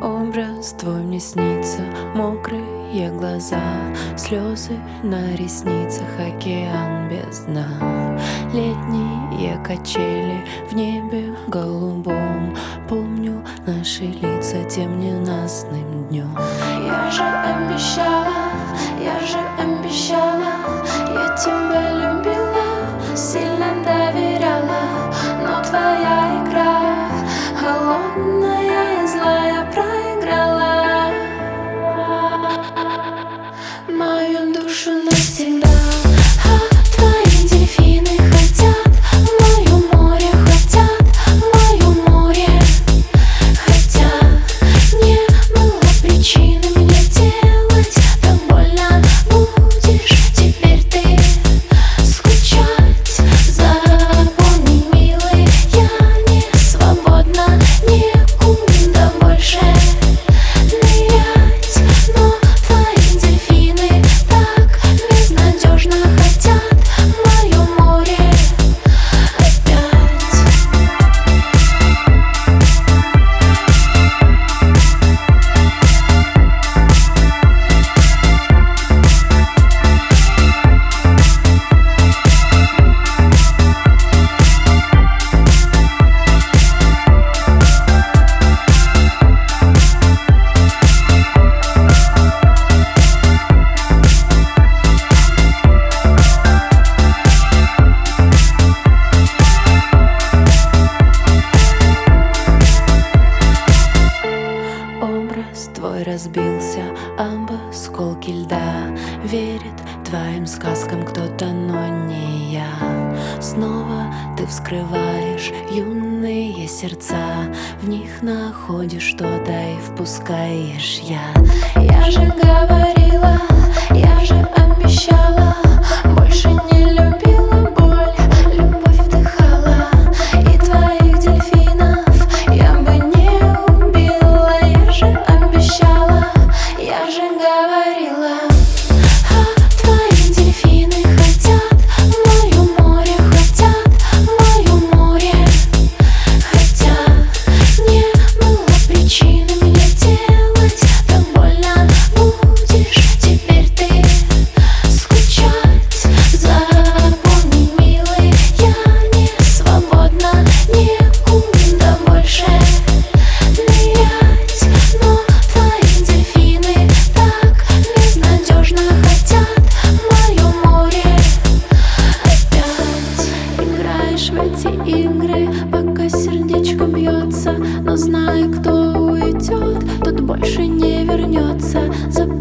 Образ твой мне снится, мокрые глаза, слезы на ресницах, океан без дна. Летние качели в небе голубом, помню наши лица тем ненастным днем. Я же обещала, я тебя любила, сильно доверяла, но твоя игра холодная и злая проиграла мою душу навсегда. Твои дельфины хотят в моё море, хотят в моё море, хотя не было причины мне делать так больно. Будешь теперь ты скучать, запомни, милый, я не свободна, некуда больше нырять. Но твои дельфины так безнадежно хотят в моё море опять. Образ твой разбился об осколки льда, верит твоим сказкам кто-то, но не я. Снова ты вскрываешь юные сердца, в них находишь что-то и впускаешь яд. Я же говорила, я же обещала, больше не любила боль, любовь вдыхала, и твоих дельфинов я бы не убила. Я же обещала, я же говорила, твои дельфины хотят в моё море, хотят в моё море, хотя не было причины мне делать так больно. Будешь теперь ты скучать, запомни, милый, я не свободна, некуда больше нырять. Но твои дельфины так безнадежно хотят в моё море опять. Играешь в эти игры, пока сердечко бьется, но знай, кто уйдет, тот больше не вернется.